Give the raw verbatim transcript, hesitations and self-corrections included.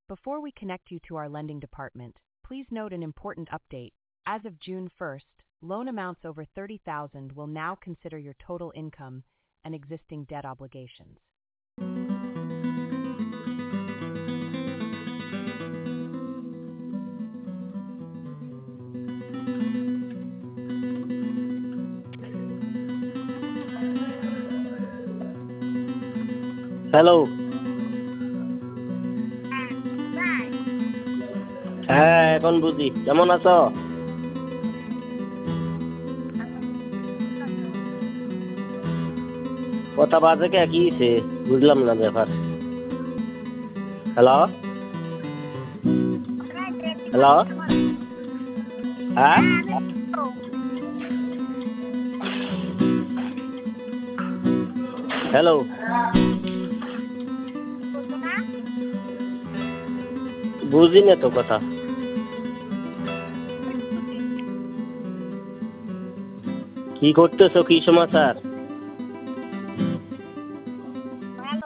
Before we connect you to our lending department, please note an important update. As of June first, loan amounts over thirty thousand will now consider your total income and existing debt obligations. Hello. হ্যাঁ এখন বুঝি, কেমন আছো? কথা বাজে কে, কি হইছে? বুঝলাম না ব্যাপার। হ্যালো হ্যালো হ্যাঁ হ্যালো বুঝি না তো কথা। কি করতেছো, কি সমাচার?